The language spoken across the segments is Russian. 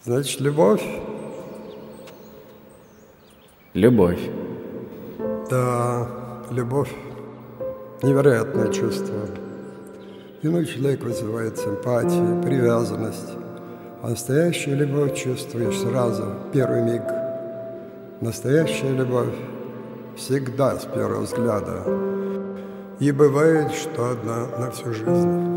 Значит, любовь? Любовь. Да, любовь. Невероятное чувство. Иной человек вызывает симпатию, привязанность. А настоящую любовь чувствуешь сразу, в первый миг. Настоящая любовь всегда с первого взгляда. И бывает, что одна на всю жизнь.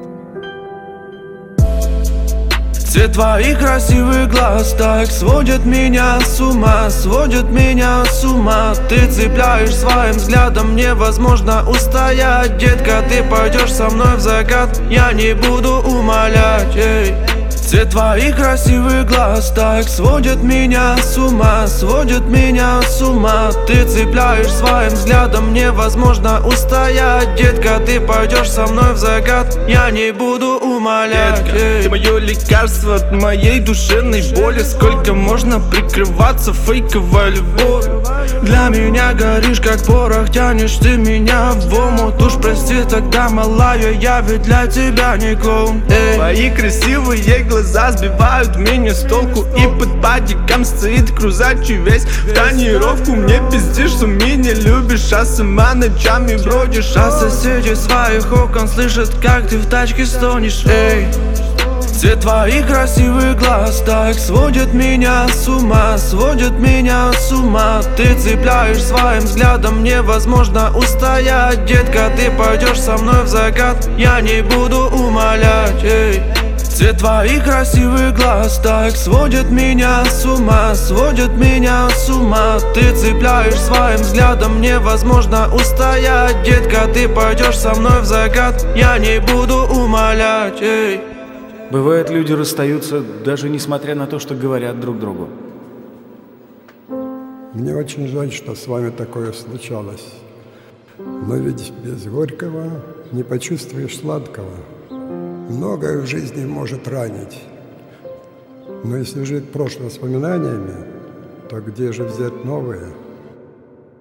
Цвет твоих красивых глаз так сводит меня с ума, сводит меня с ума. Ты цепляешь своим взглядом, невозможно устоять. Детка, ты пойдешь со мной в закат, я не буду умолять, эй. Цвет твоих красивых глаз так сводит меня с ума, сводит меня с ума. Ты цепляешь своим взглядом, невозможно устоять. Детка, ты пойдешь со мной в закат, я не буду умолять. Детка, ты мое лекарство от моей душевной боли. Сколько можно прикрываться фейковой любовью? Для меня горишь как порох, тянешь ты меня в омут. Уж прости тогда, малая, я ведь для тебя не клоун, эй. Твои красивые глаза сбивают меня с толку. И под падиком стоит крузачий весь в тонировку. Мне пиздишь, что меня любишь, а сама ночами бродишь. А соседи своих окон слышат, как ты в тачке стонешь, эй. Цвет твоих красивых глаз так сводит меня с ума, сводит меня с ума. Ты цепляешь своим взглядом, невозможно устоять. Детка, ты пойдешь со мной в закат, я не буду умолять, эй. Цвет твоих красивых глаз так сводит меня с ума, сводит меня с ума. Ты цепляешь своим взглядом, невозможно устоять. Детка, ты пойдешь со мной в закат, я не буду умолять, эй. Бывает, люди расстаются, даже несмотря на то, что говорят друг другу. Мне очень жаль, что с вами такое случалось. Но ведь без горького не почувствуешь сладкого. Многое в жизни может ранить. Но если жить прошлым воспоминаниями, то где же взять новые?